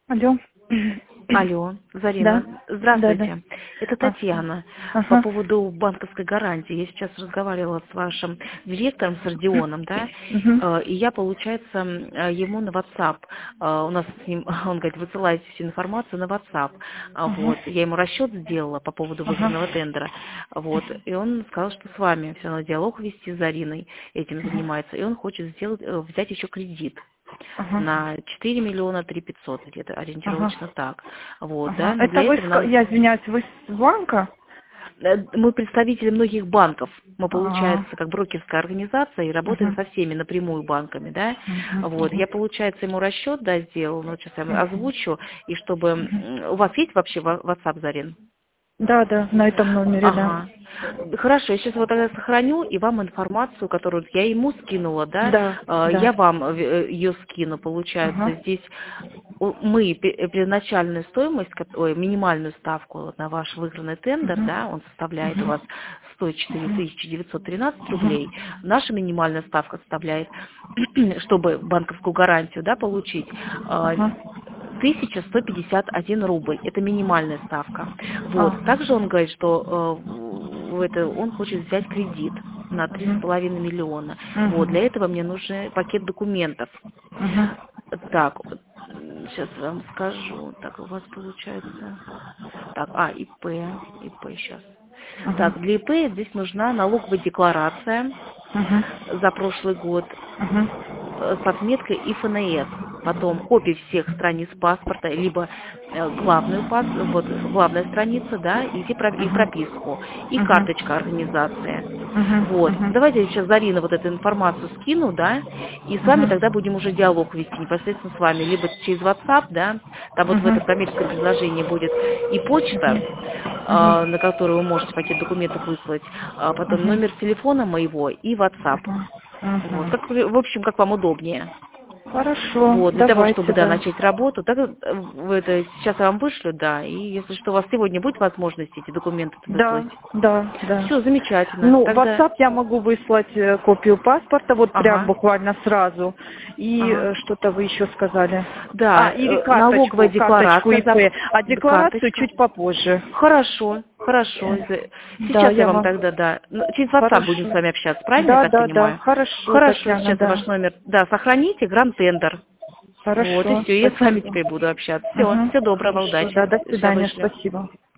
Алло. Алло, Да, Зарина, да, да. здравствуйте. Это Татьяна. По Ага. поводу банковской гарантии. Я сейчас разговаривала с вашим директором, с Родионом, да, Мгм. и я, получается, ему на WhatsApp, у нас с ним, он говорит, высылайте всю информацию на WhatsApp. Ага. Вот, я ему расчет сделала по поводу Ага. выигранного тендера, вот, и он сказал, что с вами все равно диалог вести с Зариной, этим занимается, и он хочет сделать, взять еще кредит Ага. на 4 миллиона 3 500, где-то Ага. ориентировочно так. Вот, да, Ага. но Это для вы, этого нам... я извиняюсь, вы с банка? Мы представители многих банков. Мы, А. получается, как брокерская организация и работаем Ага. со всеми напрямую банками, да. Мгм. Вот, Мгм. я, получается, ему расчет, да, сделала, но сейчас я Мгм. озвучу, и чтобы... У вас есть вообще WhatsApp, Зарин? Да, да, на этом номере, да. Ага. Хорошо, я сейчас вот тогда сохраню и вам информацию, которую я ему скинула, да, Да, я да. вам ее скину, получается, Ага. здесь мы первоначальную стоимость, минимальную ставку вот на ваш выигранный тендер, Мгм. да, он составляет у Мгм. вас 104 913 Мгм. рублей, наша минимальная ставка составляет, чтобы банковскую гарантию, да, получить, Ага. 1151 рубль. Это минимальная ставка. Вот. А. Также он говорит, что он хочет взять кредит на Мгм. 3,5 миллиона. Вот. Мгм. Для этого мне нужен пакет документов. Мгм. Так, сейчас вам скажу. Так, у вас получается... Так, ИП сейчас. Мгм. Так, для ИП здесь нужна налоговая декларация Мгм. за прошлый год Мгм. с отметкой ИФНС. Потом копии всех страниц паспорта, либо вот, главная страница, да, и Мгм. прописку, и Мгм. карточка организации. Мгм. Вот. Мгм. Давайте я сейчас Зарина вот эту информацию скину, да, и с вами Мгм. тогда будем уже диалог вести непосредственно с вами, либо через WhatsApp, да, там вот в Мгм. этом коммерческом предложении будет и почта, Мгм. на которую вы можете пакет документов выслать, потом Мгм. номер телефона моего и WhatsApp. Мгм. Вот, Мгм. в общем, как вам удобнее. Хорошо, Вот, для того, чтобы, давайте, да, да. начать работу, так сейчас я вам вышлю, да, и если что, у вас сегодня будет возможность эти документы выслать? Да, да, да. Все, замечательно. Ну, в Тогда, WhatsApp я могу выслать копию паспорта, вот прям ага, буквально сразу. И ага. что-то вы еще сказали. Да, Или налоговая карточку декларация, ИП. А декларацию карточка. чуть попозже. Хорошо, хорошо. Да, Сейчас я я вам вам... тогда, да, через WhatsApp будем с Хорошо. вами общаться, правильно я Да, так да, да. понимаю? Хорошо, Хорошо, Татьяна, сейчас я да. ваш номер, да, сохраните, гранд-тендер. Вот, и Хорошо, все, я с вами спасибо. теперь буду общаться. Все, Угу, всего доброго, хорошо, удачи. да, до Сейчас свидания, вышлю. спасибо.